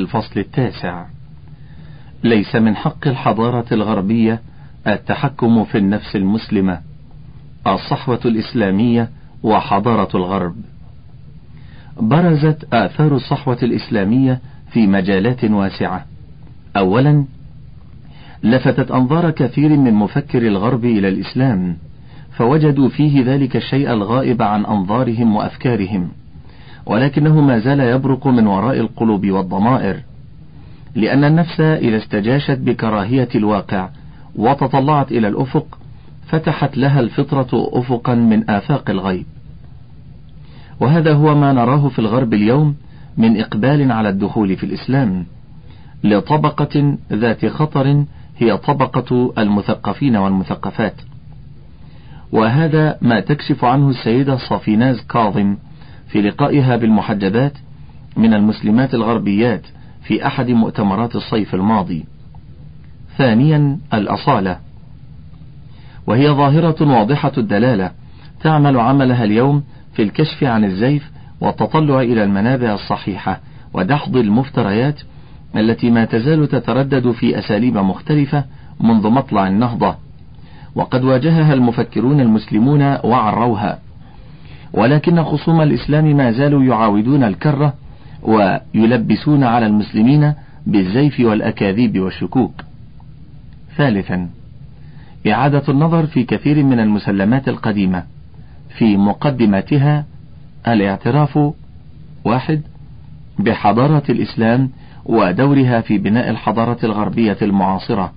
الفصل 9. ليس من حق الحضارة الغربية التحكم في النفس المسلمة. الصحوة الإسلامية وحضارة الغرب. برزت آثار الصحوة الإسلامية في مجالات واسعة. أولا، لفتت أنظار كثير من مفكري الغرب إلى الإسلام، فوجدوا فيه ذلك الشيء الغائب عن أنظارهم وأفكارهم، ولكنه ما زال يبرق من وراء القلوب والضمائر، لأن النفس إذا استجاشت بكراهية الواقع وتطلعت إلى الأفق فتحت لها الفطرة أفقا من آفاق الغيب. وهذا هو ما نراه في الغرب اليوم من إقبال على الدخول في الإسلام لطبقة ذات خطر، هي طبقة المثقفين والمثقفات. وهذا ما تكشف عنه السيدة صافيناز كاظم في لقائها بالمحجبات من المسلمات الغربيات في أحد مؤتمرات الصيف الماضي. ثانيا، الأصالة، وهي ظاهرة واضحة الدلالة تعمل عملها اليوم في الكشف عن الزيف والتطلع إلى المنابع الصحيحة ودحض المفتريات التي ما تزال تتردد في أساليب مختلفة منذ مطلع النهضة، وقد واجهها المفكرون المسلمون وعروها، ولكن خصوم الإسلام ما زالوا يعاودون الكرة ويلبسون على المسلمين بالزيف والأكاذيب والشكوك. ثالثا، إعادة النظر في كثير من المسلمات القديمة في مقدمتها الاعتراف: 1. بحضارة الإسلام ودورها في بناء الحضارة الغربية المعاصرة.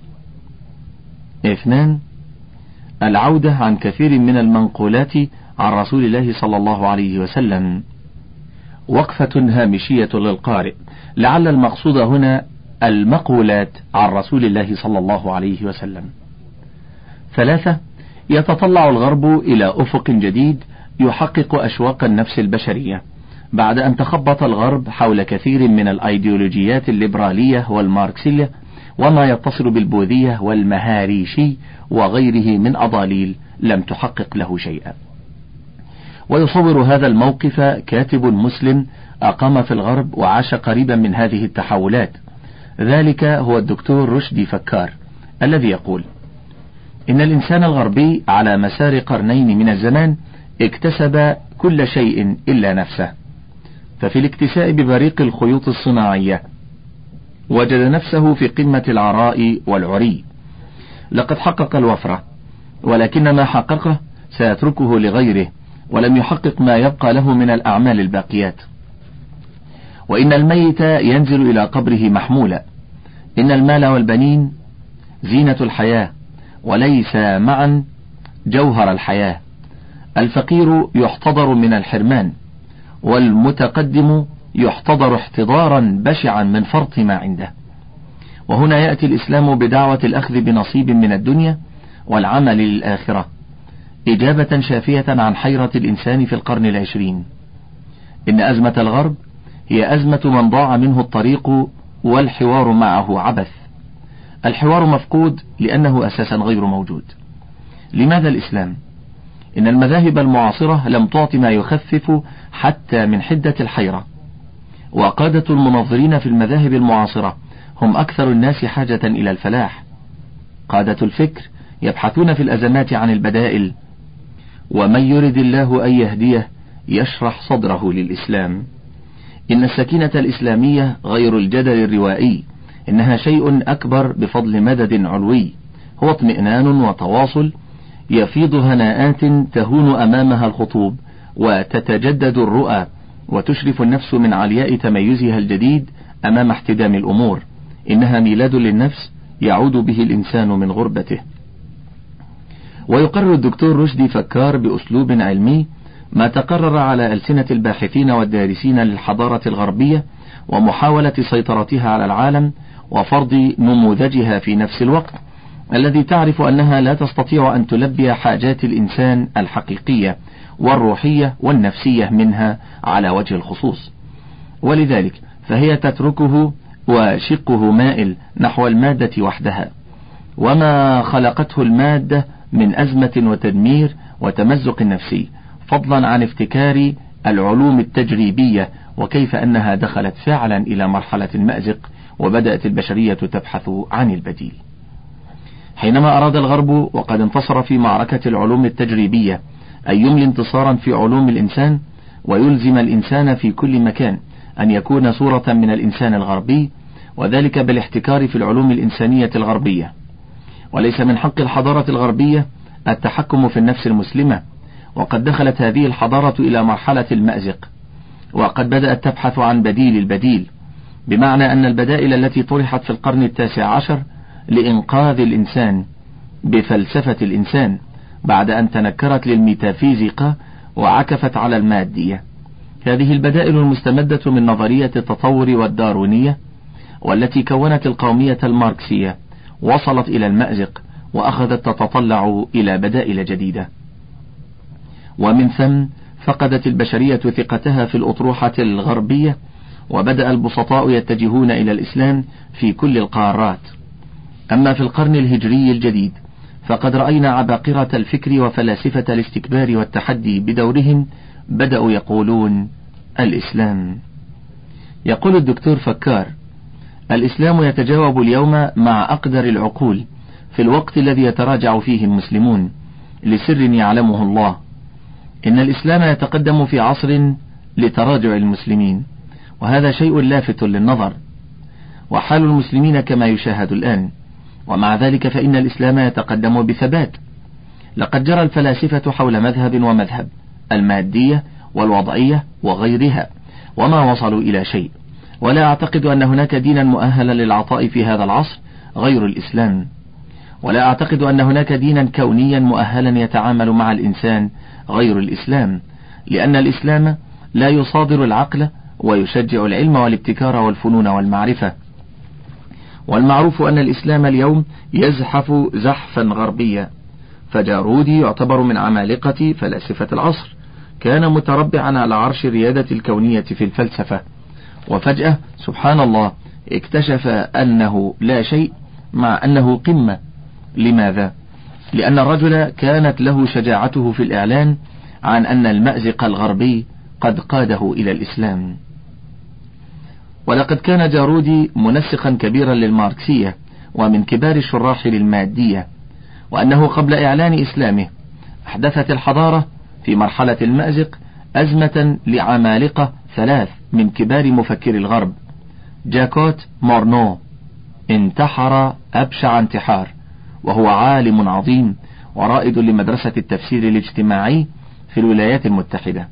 2. العودة عن كثير من المنقولات عن رسول الله صلى الله عليه وسلم. وقفة هامشية للقارئ، لعل المقصود هنا المقولات عن رسول الله صلى الله عليه وسلم. 3. يتطلع الغرب إلى أفق جديد يحقق أشواق النفس البشرية، بعد أن تخبط الغرب حول كثير من الأيديولوجيات الليبرالية والماركسية وما يتصل بالبوذية والمهاريشي وغيره من أضاليل لم تحقق له شيئا. ويصور هذا الموقف كاتب مسلم أقام في الغرب وعاش قريبا من هذه التحولات، ذلك هو الدكتور رشدي فكار، الذي يقول: إن الإنسان الغربي على مسار قرنين من الزمان اكتسب كل شيء إلا نفسه، ففي الاكتساء ببريق الخيوط الصناعية وجد نفسه في قمة العراء والعري. لقد حقق الوفرة، ولكن ما حققه سيتركه لغيره، ولم يحقق ما يبقى له من الأعمال الباقيات. وإن الميت ينزل إلى قبره محمولا. إن المال والبنين زينة الحياة وليس معا جوهر الحياة. الفقير يحتضر من الحرمان، والمتقدم يحتضر احتضارا بشعا من فرط ما عنده. وهنا يأتي الإسلام بدعوة الأخذ بنصيب من الدنيا والعمل للآخرة، إجابة شافية عن حيرة الإنسان في القرن 20. إن أزمة الغرب هي أزمة من ضاع منه الطريق والحوار معه عبث. الحوار مفقود لأنه أساسا غير موجود. لماذا الإسلام؟ إن المذاهب المعاصرة لم تعط ما يخفف حتى من حدة الحيرة، وقادة المنظرين في المذاهب المعاصرة هم أكثر الناس حاجة إلى الفلاح. قادة الفكر يبحثون في الأزمات عن البدائل، ومن يرد الله أن يهديه يشرح صدره للإسلام. إن السكينة الإسلامية غير الجدل الروائي، إنها شيء أكبر بفضل مدد علوي، هو اطمئنان وتواصل يفيض هناءات تهون أمامها الخطوب وتتجدد الرؤى، وتشرف النفس من علياء تميزها الجديد أمام احتدام الأمور. إنها ميلاد للنفس يعود به الإنسان من غربته. ويقرر الدكتور رشدي فكار بأسلوب علمي ما تقرر على ألسنة الباحثين والدارسين للحضارة الغربية ومحاولة سيطرتها على العالم وفرض نموذجها في نفس الوقت، الذي تعرف أنها لا تستطيع أن تلبي حاجات الإنسان الحقيقية والروحية والنفسية منها على وجه الخصوص، ولذلك فهي تتركه وشقه مائل نحو المادة وحدها، وما خلقته المادة من أزمة وتدمير وتمزق نفسي، فضلا عن افتكار العلوم التجريبية وكيف أنها دخلت فعلا إلى مرحلة المأزق، وبدأت البشرية تبحث عن البديل. حينما أراد الغرب وقد انتصر في معركة العلوم التجريبية أن يملي انتصارا في علوم الإنسان، ويلزم الإنسان في كل مكان أن يكون صورة من الإنسان الغربي، وذلك بالاحتكار في العلوم الإنسانية الغربية. وليس من حق الحضارة الغربية التحكم في النفس المسلمة، وقد دخلت هذه الحضارة إلى مرحلة المأزق، وقد بدأت تبحث عن بديل البديل، بمعنى أن البدائل التي طرحت في القرن 19 لإنقاذ الإنسان بفلسفة الإنسان بعد أن تنكرت للميتافيزيقا وعكفت على المادية. هذه البدائل المستمدة من نظرية التطور والداروينية، والتي كونت القومية الماركسية، وصلت إلى المأزق وأخذت تتطلع إلى بدائل جديدة، ومن ثم فقدت البشرية ثقتها في الأطروحة الغربية، وبدأ البسطاء يتجهون إلى الإسلام في كل القارات. أما في القرن الهجري الجديد فقد رأينا عباقرة الفكر وفلاسفة الاستكبار والتحدي بدورهم بدأوا يقولون الإسلام. يقول الدكتور فكار: الإسلام يتجاوب اليوم مع أقدر العقول في الوقت الذي يتراجع فيه المسلمون لسر يعلمه الله. إن الإسلام يتقدم في عصر لتراجع المسلمين، وهذا شيء لافت للنظر، وحال المسلمين كما يشاهد الآن. ومع ذلك فإن الإسلام يتقدم بثبات. لقد جرى الفلاسفة حول مذهب ومذهب، المادية والوضعية وغيرها، وما وصلوا إلى شيء. ولا أعتقد أن هناك دينا مؤهلا للعطاء في هذا العصر غير الإسلام، ولا أعتقد أن هناك دينا كونيا مؤهلا يتعامل مع الإنسان غير الإسلام، لأن الإسلام لا يصادر العقل ويشجع العلم والابتكار والفنون والمعرفة. والمعروف أن الإسلام اليوم يزحف زحفا غربيا، فجارودي يعتبر من عمالقة فلاسفة العصر، كان متربعا على عرش الريادة الكونية في الفلسفة، وفجأة سبحان الله اكتشف أنه لا شيء مع أنه قمة. لماذا؟ لأن الرجل كانت له شجاعته في الإعلان عن أن المأزق الغربي قد قاده إلى الإسلام. ولقد كان جارودي منسقا كبيرا للماركسية ومن كبار الشراح للمادية، وأنه قبل إعلان إسلامه أحدثت الحضارة في مرحلة المأزق أزمة لعمالقة ثلاث من كبار مفكري الغرب. جاكوت مورنو انتحر أبشع انتحار، وهو عالم عظيم ورائد لمدرسة التفسير الاجتماعي في الولايات المتحدة.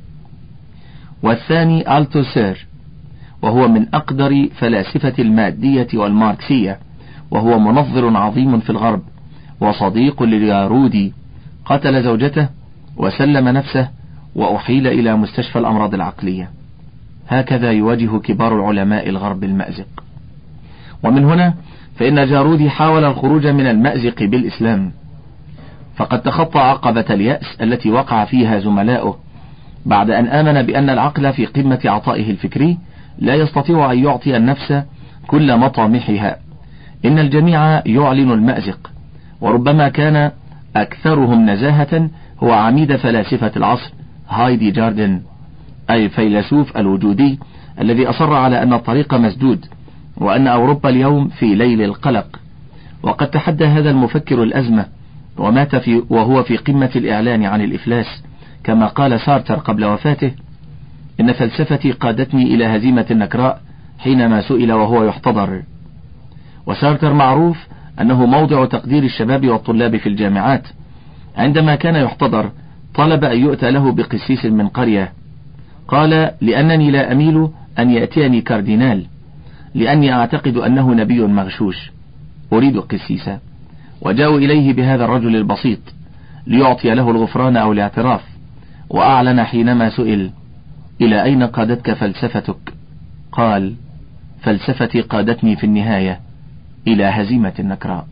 والثاني ألتوسير، وهو من أقدر فلاسفة المادية والماركسية، وهو منظر عظيم في الغرب وصديق لجارودي، قتل زوجته وسلم نفسه وأحيل إلى مستشفى الأمراض العقلية. هكذا يواجه كبار العلماء الغرب المأزق. ومن هنا فإن جارودي حاول الخروج من المأزق بالإسلام، فقد تخطى عقبة اليأس التي وقع فيها زملاؤه بعد أن آمن بأن العقل في قمة عطائه الفكري لا يستطيع أن يعطي النفس كل مطامحها. إن الجميع يعلن المأزق، وربما كان أكثرهم نزاهة هو عميد فلاسفة العصر هايدي جاردن، أي الفيلسوف الوجودي الذي أصر على أن الطريق مسدود، وأن أوروبا اليوم في ليل القلق. وقد تحدى هذا المفكر الأزمة ومات وهو في قمة الإعلان عن الإفلاس، كما قال سارتر قبل وفاته: إن فلسفتي قادتني إلى هزيمة النكراء حينما سئل وهو يحتضر. وسارتر معروف أنه موضع تقدير الشباب والطلاب في الجامعات. عندما كان يحتضر طلب أن يؤتى له بقسيس من قرية، قال: لأنني لا أميل أن يأتيني كاردينال، لأني أعتقد أنه نبي مغشوش، أريد قسيسا. وجاءوا إليه بهذا الرجل البسيط ليعطي له الغفران أو الاعتراف، وأعلن حينما سئل: إلى أين قادتك فلسفتك؟ قال: فلسفتي قادتني في النهاية إلى هزيمة النكراء.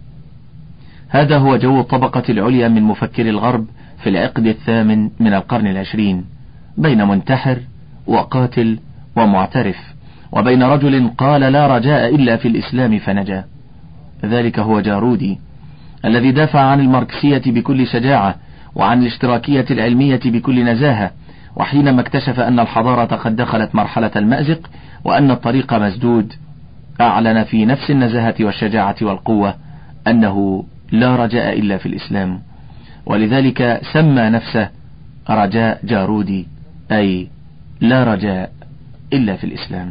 هذا هو جو الطبقة العليا من مفكري الغرب في العقد الثامن من القرن العشرين، بين منتحر وقاتل ومعترف، وبين رجل قال لا رجاء إلا في الإسلام فنجا. ذلك هو جارودي الذي دافع عن الماركسية بكل شجاعة، وعن الاشتراكية العلمية بكل نزاهة، وحينما اكتشف أن الحضارة قد دخلت مرحلة المأزق وأن الطريق مسدود، أعلن في نفس النزاهة والشجاعة والقوة أنه لا رجاء إلا في الإسلام، ولذلك سمى نفسه رجاء جارودي، أي لا رجاء إلا في الإسلام.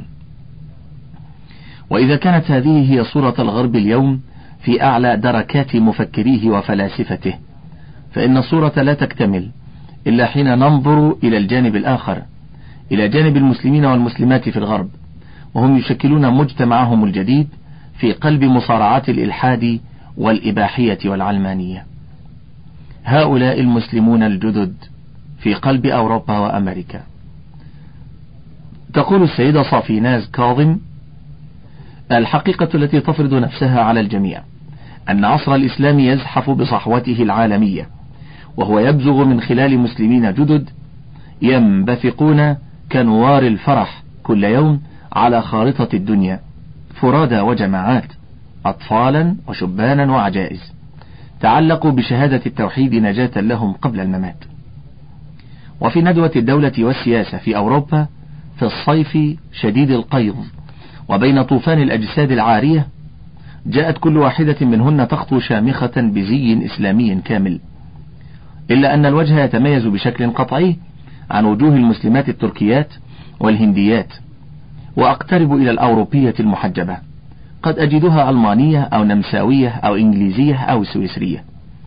وإذا كانت هذه هي صورة الغرب اليوم في أعلى دركات مفكريه وفلاسفته، فإن الصورة لا تكتمل إلا حين ننظر إلى الجانب الآخر، إلى جانب المسلمين والمسلمات في الغرب، وهم يشكلون مجتمعهم الجديد في قلب مصارعات الإلحاد والإباحية والعلمانية. هؤلاء المسلمون الجدد في قلب أوروبا وأمريكا. تقول السيدة صافيناز كاظم: الحقيقة التي تفرض نفسها على الجميع أن عصر الإسلام يزحف بصحوته العالمية، وهو يبزغ من خلال مسلمين جدد ينبثقون كنوار الفرح كل يوم على خارطة الدنيا، فرادى وجماعات، أطفالا وشبانا وعجائز، تعلقوا بشهادة التوحيد نجاة لهم قبل الممات. وفي ندوة الدولة والسياسة في أوروبا في الصيف شديد القيظ وبين طوفان الأجساد العارية، جاءت كل واحدة منهن تخطو شامخة بزي إسلامي كامل، إلا أن الوجه يتميز بشكل قطعي عن وجوه المسلمات التركيات والهنديات، وأقترب إلى الأوروبية المحجبة، قد أجدها ألمانية أو نمساوية أو إنجليزية أو سويسرية،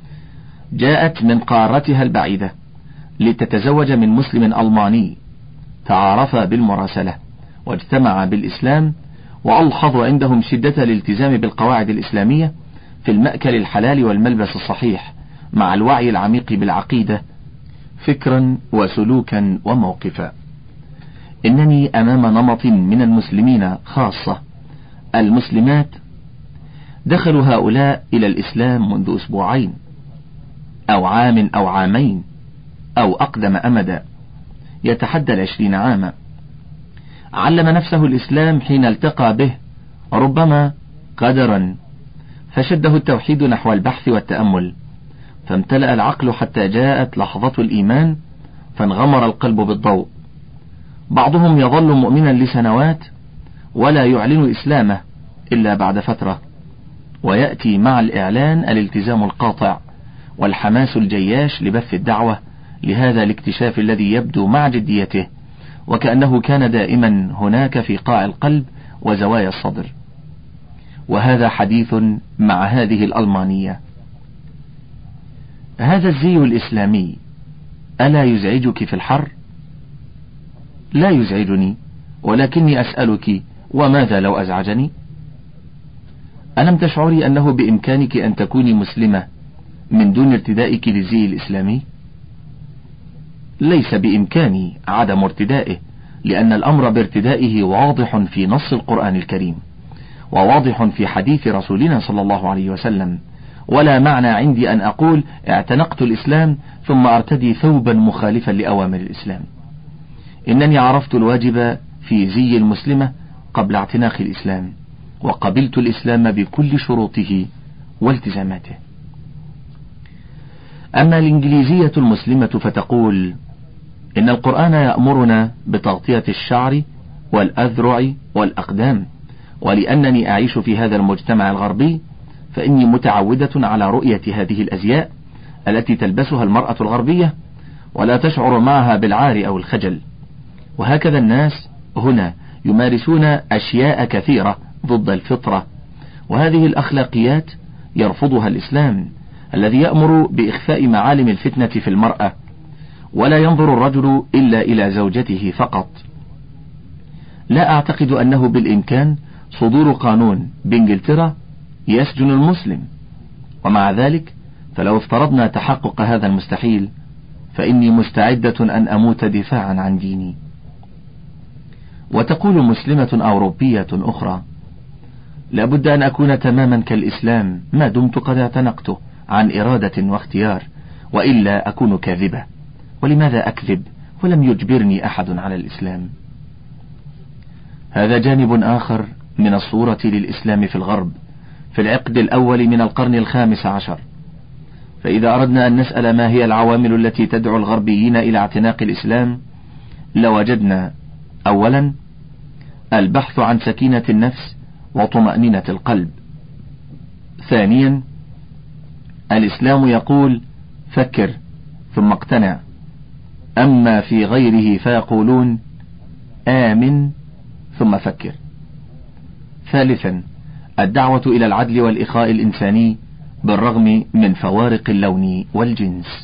جاءت من قارتها البعيدة لتتزوج من مسلم ألماني، تعارفا بالمراسلة واجتمعا بالإسلام، وألحظ عندهم شدة الالتزام بالقواعد الإسلامية في المأكل الحلال والملبس الصحيح، مع الوعي العميق بالعقيدة فكرا وسلوكا وموقفا. إنني أمام نمط من المسلمين، خاصة المسلمات، دخلوا هؤلاء إلى الإسلام منذ أسبوعين أو عام أو عامين أو أقدم أمدا، يتحدى 20 عاما. علم نفسه الإسلام حين التقى به ربما قدرا، فشده التوحيد نحو البحث والتأمل، فامتلأ العقل حتى جاءت لحظة الإيمان فانغمر القلب بالضوء. بعضهم يظل مؤمنا لسنوات ولا يعلن إسلامه إلا بعد فترة، ويأتي مع الإعلان الالتزام القاطع والحماس الجياش لبث الدعوة لهذا الاكتشاف الذي يبدو مع جديته وكأنه كان دائما هناك في قاع القلب وزوايا الصدر. وهذا حديث مع هذه الألمانية: هذا الزي الإسلامي ألا يزعجك في الحر؟ لا يزعجني، ولكني أسألك: وماذا لو أزعجني؟ ألم تشعري أنه بإمكانك أن تكوني مسلمة من دون ارتدائك للزي الإسلامي؟ ليس بإمكاني عدم ارتدائه، لأن الأمر بارتدائه واضح في نص القرآن الكريم، وواضح في حديث رسولنا صلى الله عليه وسلم، ولا معنى عندي أن أقول اعتنقت الإسلام ثم أرتدي ثوبا مخالفا لأوامر الإسلام. إنني عرفت الواجب في زي المسلمة قبل اعتناق الإسلام، وقبلت الإسلام بكل شروطه والتزاماته. أما الإنجليزية المسلمة فتقول: إن القرآن يأمرنا بتغطية الشعر والأذرع والأقدام، ولأنني أعيش في هذا المجتمع الغربي فإني متعودة على رؤية هذه الأزياء التي تلبسها المرأة الغربية ولا تشعر معها بالعار أو الخجل. وهكذا الناس هنا يمارسون أشياء كثيرة ضد الفطرة، وهذه الأخلاقيات يرفضها الإسلام الذي يأمر بإخفاء معالم الفتنة في المرأة، ولا ينظر الرجل إلا إلى زوجته فقط. لا أعتقد أنه بالإمكان صدور قانون بإنجلترا يسجن المسلم، ومع ذلك فلو افترضنا تحقق هذا المستحيل فإني مستعدة أن أموت دفاعا عن ديني. وتقول مسلمة أوروبية أخرى: لابد أن أكون تماما كالإسلام ما دمت قد اعتنقته عن إرادة واختيار، وإلا أكون كاذبة. ولماذا أكذب ولم يجبرني أحد على الإسلام؟ هذا جانب آخر من الصورة للإسلام في الغرب في العقد الأول من القرن 15. فإذا أردنا أن نسأل ما هي العوامل التي تدعو الغربيين إلى اعتناق الإسلام، لوجدنا: أولا البحث عن سكينة النفس وطمأنينة القلب. ثانيا الإسلام يقول: فكر ثم اقتنع، أما في غيره فيقولون: آمن ثم فكر. ثالثا الدعوة إلى العدل والإخاء الإنساني بالرغم من فوارق اللون والجنس.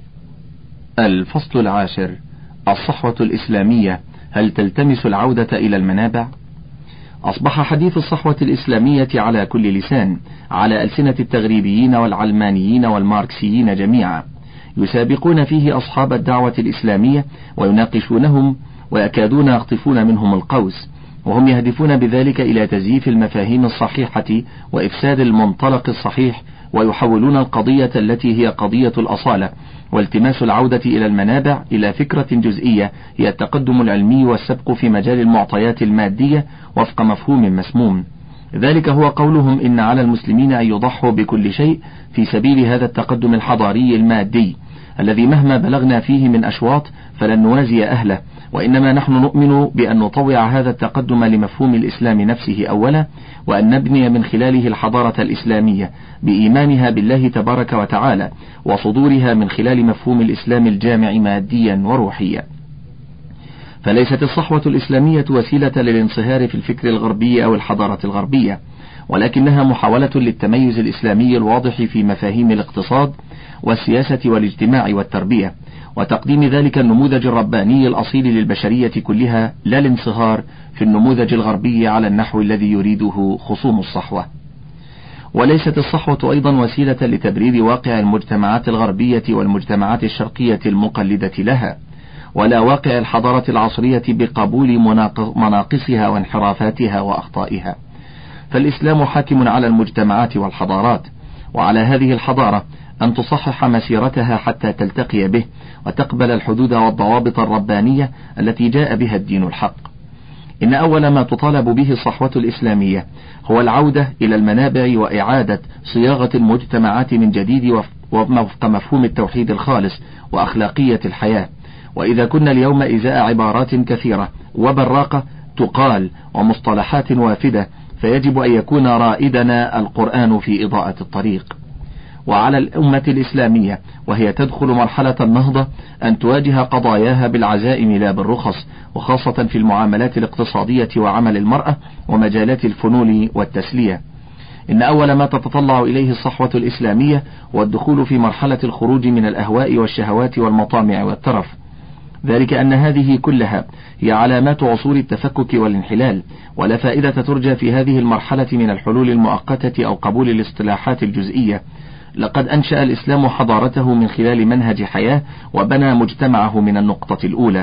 الفصل 10: الصحوة الإسلامية، هل تلتمس العودة إلى المنابع؟ أصبح حديث الصحوة الإسلامية على كل لسان، على ألسنة التغريبيين والعلمانيين والماركسيين جميعا، يسابقون فيه أصحاب الدعوة الإسلامية ويناقشونهم ويكادون يخطفون منهم القوس، وهم يهدفون بذلك إلى تزييف المفاهيم الصحيحة وإفساد المنطلق الصحيح، ويحولون القضية التي هي قضية الأصالة والتماس العودة إلى المنابع إلى فكرة جزئية هي التقدم العلمي والسبق في مجال المعطيات المادية وفق مفهوم مسموم. ذلك هو قولهم: إن على المسلمين أن يضحوا بكل شيء في سبيل هذا التقدم الحضاري المادي الذي مهما بلغنا فيه من أشواط فلن نوازي أهله، وإنما نحن نؤمن بأن نطوع هذا التقدم لمفهوم الإسلام نفسه أولا، وأن نبني من خلاله الحضارة الإسلامية بإيمانها بالله تبارك وتعالى وصدورها من خلال مفهوم الإسلام الجامع ماديا وروحيا. فليست الصحوة الإسلامية وسيلة للانصهار في الفكر الغربي أو الحضارة الغربية، ولكنها محاولة للتميز الإسلامي الواضح في مفاهيم الاقتصاد والسياسة والاجتماع والتربية، وتقديم ذلك النموذج الرباني الأصيل للبشرية كلها، لا الانصهار في النموذج الغربي على النحو الذي يريده خصوم الصحوة. وليست الصحوة أيضا وسيلة لتبرير واقع المجتمعات الغربية والمجتمعات الشرقية المقلدة لها، ولا واقع الحضارة العصرية بقبول مناقصها وانحرافاتها وأخطائها. فالإسلام حاكم على المجتمعات والحضارات، وعلى هذه الحضارة أن تصحح مسيرتها حتى تلتقي به وتقبل الحدود والضوابط الربانية التي جاء بها الدين الحق. إن أول ما تطالب به الصحوة الإسلامية هو العودة إلى المنابع وإعادة صياغة المجتمعات من جديد وفق مفهوم التوحيد الخالص وأخلاقية الحياة. وإذا كنا اليوم إزاء عبارات كثيرة وبراقة تقال ومصطلحات وافدة، فيجب أن يكون رائدنا القرآن في إضاءة الطريق. وعلى الأمة الإسلامية وهي تدخل مرحلة النهضة أن تواجه قضاياها بالعزائم لا بالرخص، وخاصة في المعاملات الاقتصادية وعمل المرأة ومجالات الفنون والتسلية. إن أول ما تتطلع إليه الصحوة الإسلامية هو الدخول في مرحلة الخروج من الأهواء والشهوات والمطامع والترف، ذلك أن هذه كلها هي علامات عصور التفكك والانحلال، ولا فائدة ترجى في هذه المرحلة من الحلول المؤقتة أو قبول الاصطلاحات الجزئية. لقد أنشأ الإسلام حضارته من خلال منهج حياة وبنى مجتمعه من النقطة الأولى.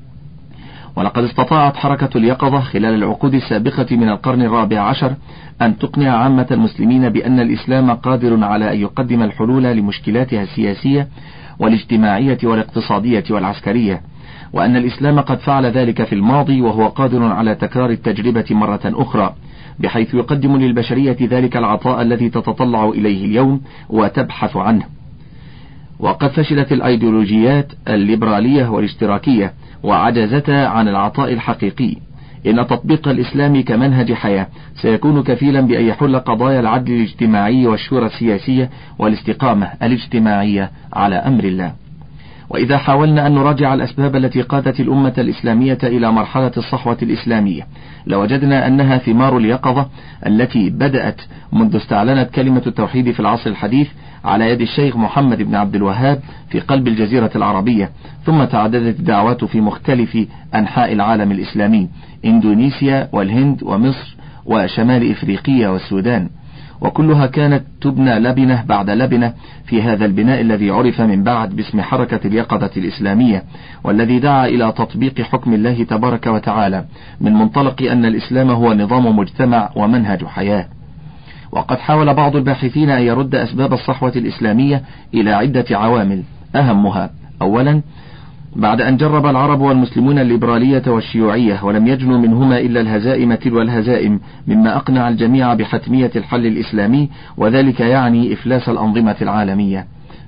ولقد استطاعت حركة اليقظة خلال العقود السابقة من القرن الرابع عشر أن تقنع عامة المسلمين بأن الإسلام قادر على أن يقدم الحلول لمشكلاتها السياسية والاجتماعية والاقتصادية والعسكرية، وأن الإسلام قد فعل ذلك في الماضي وهو قادر على تكرار التجربة مرة أخرى، بحيث يقدم للبشرية ذلك العطاء الذي تتطلع إليه اليوم وتبحث عنه. وقد فشلت الأيديولوجيات الليبرالية والاشتراكية وعجزتا عن العطاء الحقيقي. إن تطبيق الإسلام كمنهج حياة سيكون كفيلا بأن يحل قضايا العدل الاجتماعي والشورى السياسية والاستقامة الاجتماعية على أمر الله. وإذا حاولنا أن نراجع الأسباب التي قادت الأمة الإسلامية إلى مرحلة الصحوة الإسلامية لوجدنا أنها ثمار اليقظة التي بدأت منذ استعلنت كلمة التوحيد في العصر الحديث على يد الشيخ محمد بن عبد الوهاب في قلب الجزيرة العربية، ثم تعددت الدعوات في مختلف أنحاء العالم الإسلامي، إندونيسيا والهند ومصر وشمال إفريقيا والسودان، وكلها كانت تبنى لبنة بعد لبنة في هذا البناء الذي عرف من بعد باسم حركة اليقظة الإسلامية، والذي دعا إلى تطبيق حكم الله تبارك وتعالى من منطلق أن الإسلام هو نظام مجتمع ومنهج حياة. وقد حاول بعض الباحثين أن يرد أسباب الصحوة الإسلامية إلى عدة عوامل، أهمها: أولا، بعد أن جرب العرب والمسلمون الليبرالية والشيوعية ولم يجنوا منهما إلا الهزائم تلو الهزائم، مما أقنع الجميع بحتمية الحل الإسلامي، وذلك يعني إفلاس الأنظمة العالمية.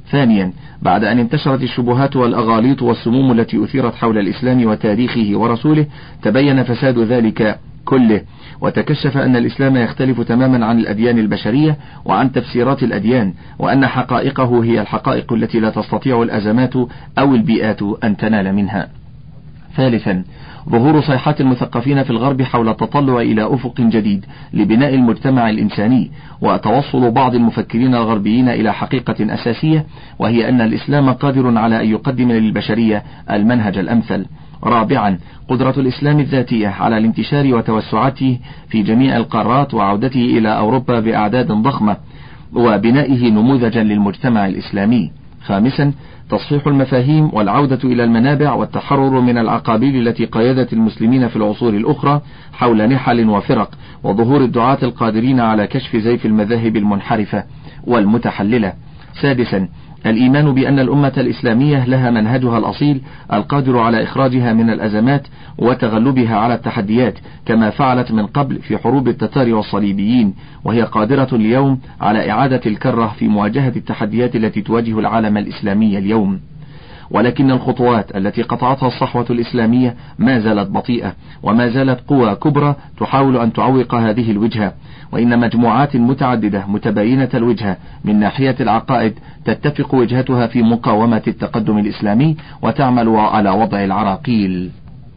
ثانيا، بعد أن انتشرت الشبهات والأغاليط والسموم التي أثيرت حول الإسلام وتاريخه ورسوله، تبين فساد ذلك كله، وتكشف أن الإسلام يختلف تماما عن الأديان البشرية وعن تفسيرات الأديان، وأن حقائقه هي الحقائق التي لا تستطيع الأزمات أو البيئات أن تنال منها. ثالثا، ظهور صيحات المثقفين في الغرب حول التطلع إلى أفق جديد لبناء المجتمع الإنساني، وتوصل بعض المفكرين الغربيين إلى حقيقة أساسية، وهي أن الإسلام قادر على أن يقدم للبشرية المنهج الأمثل. رابعا، قدرة الإسلام الذاتية على الانتشار وتوسعته في جميع القارات وعودته إلى أوروبا بأعداد ضخمة وبنائه نموذجا للمجتمع الإسلامي. خامسا، تصحيح المفاهيم والعودة إلى المنابع والتحرر من العقابيل التي قيدت المسلمين في العصور الأخرى حول نحل وفرق، وظهور الدعاة القادرين على كشف زيف المذاهب المنحرفة والمتحللة. سادسا، الإيمان بأن الأمة الإسلامية لها منهجها الأصيل القادر على إخراجها من الأزمات وتغلبها على التحديات، كما فعلت من قبل في حروب التتار والصليبيين، وهي قادرة اليوم على إعادة الكرة في مواجهة التحديات التي تواجه العالم الإسلامي اليوم. ولكن الخطوات التي قطعتها الصحوة الإسلامية ما زالت بطيئة، وما زالت قوى كبرى تحاول أن تعوق هذه الوجهة، وإن مجموعات متعددة متباينة الوجهة من ناحية العقائد تتفق وجهتها في مقاومة التقدم الإسلامي وتعمل على وضع العراقيل،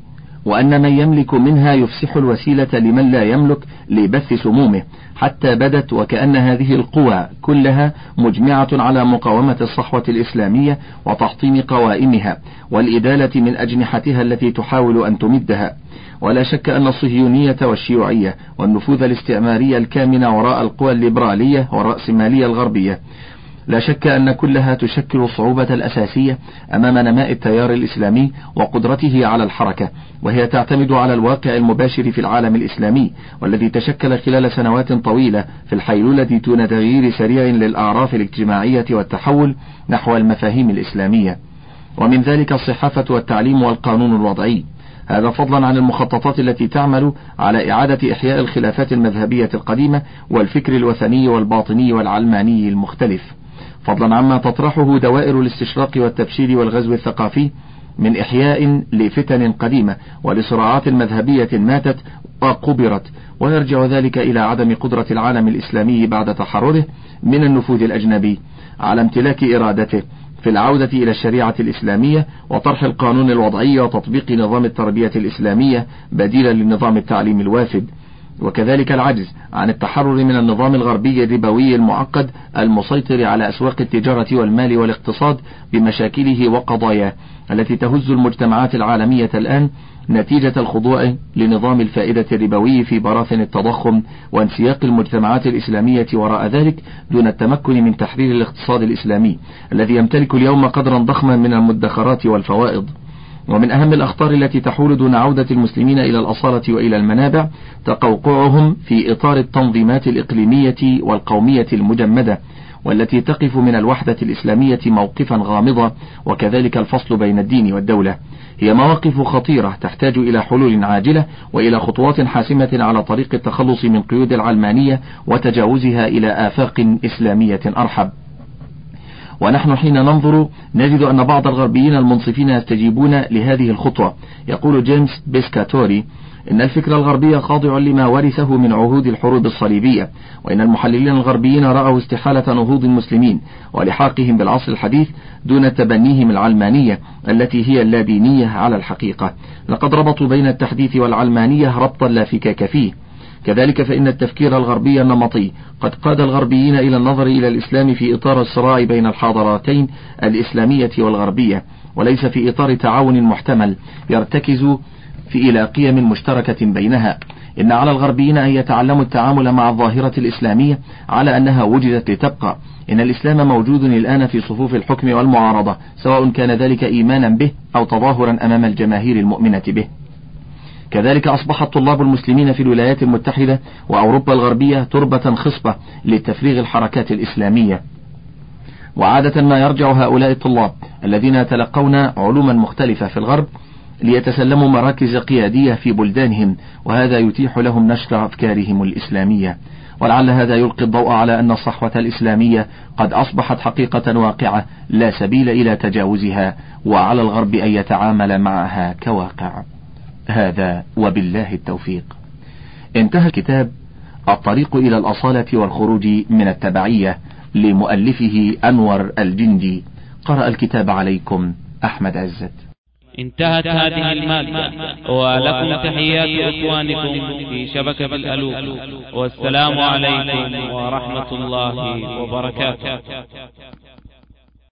وأن من يملك منها يفسح الوسيلة لمن لا يملك لبث سمومه، حتى بدت وكأن هذه القوى كلها مجمعة على مقاومة الصحوة الإسلامية وتحطيم قوائمها والإدالة من أجنحتها التي تحاول أن تمدها. ولا شك أن الصهيونية والشيوعية والنفوذ الاستعماري الكامن وراء القوى الليبرالية والرأسمالية الغربية، لا شك أن كلها تشكل الصعوبة الأساسية أمام نماء التيار الإسلامي وقدرته على الحركة، وهي تعتمد على الواقع المباشر في العالم الإسلامي، والذي تشكل خلال سنوات طويلة في الحيلولة دون تغيير سريع للأعراف الاجتماعية والتحول نحو المفاهيم الإسلامية، ومن ذلك الصحافة والتعليم والقانون الوضعي. هذا فضلا عن المخططات التي تعمل على إعادة إحياء الخلافات المذهبية القديمة والفكر الوثني والباطني والعلماني المختلف، فضلا عما تطرحه دوائر الاستشراق والتبشير والغزو الثقافي من إحياء لفتن قديمة ولصراعات مذهبية ماتت وقبرت، ويرجع ذلك إلى عدم قدرة العالم الإسلامي بعد تحرره من النفوذ الأجنبي على امتلاك إرادته في العودة إلى الشريعة الإسلامية وطرح القانون الوضعي وتطبيق نظام التربية الإسلامية بديلا للنظام التعليم الوافد، وكذلك العجز عن التحرر من النظام الغربي الربوي المعقد المسيطر على أسواق التجارة والمال والاقتصاد بمشاكله وقضاياه التي تهز المجتمعات العالمية الآن نتيجة الخضوع لنظام الفائدة الربوي في براثن التضخم وانسياق المجتمعات الإسلامية وراء ذلك دون التمكن من تحرير الاقتصاد الإسلامي الذي يمتلك اليوم قدرا ضخما من المدخرات والفوائض. ومن أهم الأخطار التي تحول دون عودة المسلمين إلى الأصالة وإلى المنابع تقوقعهم في إطار التنظيمات الإقليمية والقومية المجمدة، والتي تقف من الوحدة الإسلامية موقفا غامضا، وكذلك الفصل بين الدين والدولة. هي مواقف خطيرة تحتاج إلى حلول عاجلة وإلى خطوات حاسمة على طريق التخلص من قيود العلمانية وتجاوزها إلى آفاق إسلامية أرحب. ونحن حين ننظر نجد أن بعض الغربيين المنصفين يستجيبون لهذه الخطوة. يقول جيمس بيسكاتوري إن الفكر الغربي خاضع لما ورثه من عهود الحروب الصليبية، وإن المحللين الغربيين رأوا استحالة نهوض المسلمين ولحاقهم بالعصر الحديث دون تبنيهم العلمانية التي هي اللادينية على الحقيقة. لقد ربطوا بين التحديث والعلمانية ربطا لا فكاك فيه. كذلك فإن التفكير الغربي النمطي قد قاد الغربيين إلى النظر إلى الإسلام في إطار الصراع بين الحضارتين الإسلامية والغربية، وليس في إطار تعاون محتمل يرتكز إلى قيم مشتركة بينها. إن على الغربيين أن يتعلموا التعامل مع الظاهرة الإسلامية على أنها وجدت لتبقى. إن الإسلام موجود الآن في صفوف الحكم والمعارضة، سواء كان ذلك إيمانا به أو تظاهرا أمام الجماهير المؤمنة به. كذلك أصبح الطلاب المسلمين في الولايات المتحدة وأوروبا الغربية تربة خصبة لتفريغ الحركات الإسلامية، وعادة ما يرجع هؤلاء الطلاب الذين يتلقون علوما مختلفة في الغرب ليتسلموا مراكز قيادية في بلدانهم، وهذا يتيح لهم نشر أفكارهم الإسلامية. ولعل هذا يلقي الضوء على أن الصحوة الإسلامية قد أصبحت حقيقة واقعة لا سبيل إلى تجاوزها، وعلى الغرب أن يتعامل معها كواقع. هذا وبالله التوفيق. انتهى الكتاب الطريق إلى الأصالة والخروج من التبعية لمؤلفه أنور الجندي. قرأ الكتاب عليكم أحمد عزت. انتهت هذه المادة، ولكم تحيات إخوانكم في شبكة الألوف، والسلام عليكم ورحمة الله وبركاته.